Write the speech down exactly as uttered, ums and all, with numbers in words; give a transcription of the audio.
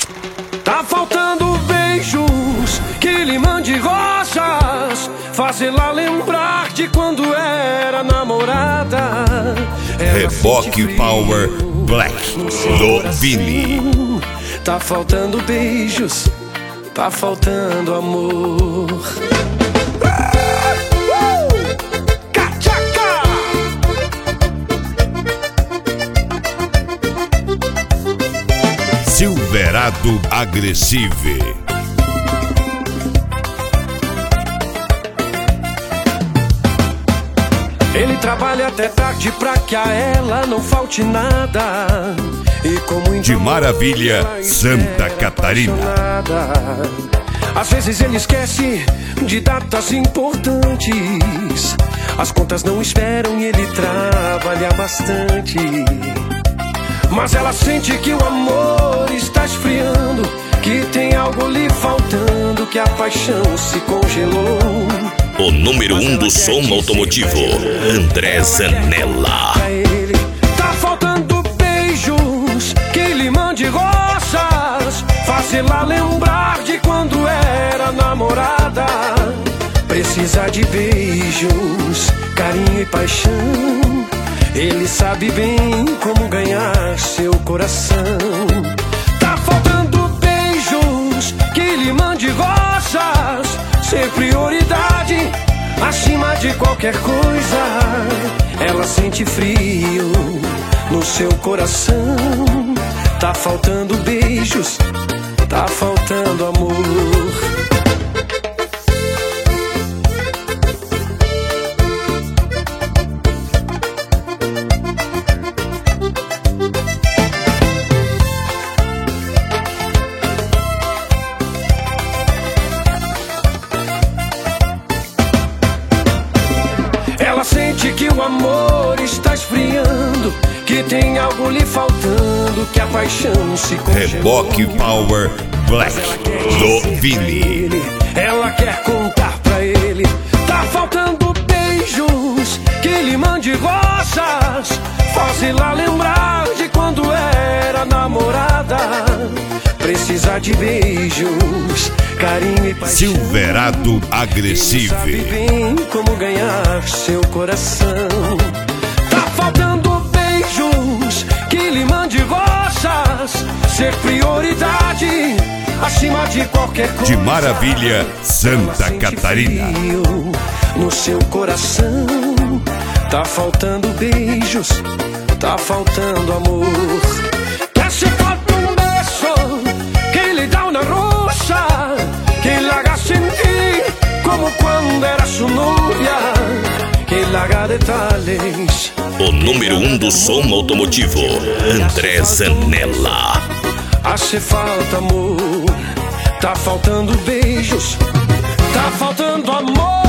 Tá faltando beijos que lhe mande rosas, fazê-la lembrar de quando era namorada. Reboque Power Black do Vini. Tá faltando beijos, tá faltando amor. Silverado Agressive. Ele trabalha até tarde pra que a ela não falte nada. E como de Maravilha, Santa Catarina. Às vezes ele esquece de datas importantes. As contas não esperam e ele trabalha bastante. Mas ela sente que o amor está esfriando, que tem algo lhe faltando, que a paixão se congelou. O número um do som automotivo, André Zanella. Tá faltando beijos que lhe mande rosas, fazê-la lembrar de quando era namorada. Precisa de beijos, carinho e paixão. Ele sabe bem como ganhar seu coração. Tá faltando beijos que lhe mande rosas, ser prioridade acima de qualquer coisa. Ela sente frio no seu coração. Tá faltando beijos, tá faltando amor. Ela sente que o amor está esfriando, que tem algo lhe faltando, que a paixão se congelou. Reboque Power Black do Vini. Ela quer contar pra ele. Tá faltando beijos que lhe mande rosas, fazê-la lembrar de quando era namorada. Precisa de beijos, carinho e paixão. Silverado Agressive. Sabe bem como ganhar seu coração. Tá faltando beijos que lhe mande rosas, ser prioridade acima de qualquer coisa. De Maravilha, Santa Catarina. No seu coração tá faltando beijos, tá faltando amor. Quer se falta um beijo que lhe dá uma rosa, que lhe haga sentir como quando era su novia, que lhe haga detalhes. O número um do som automotivo, André Zanella. Hace falta amor, tá faltando beijos, tá faltando amor.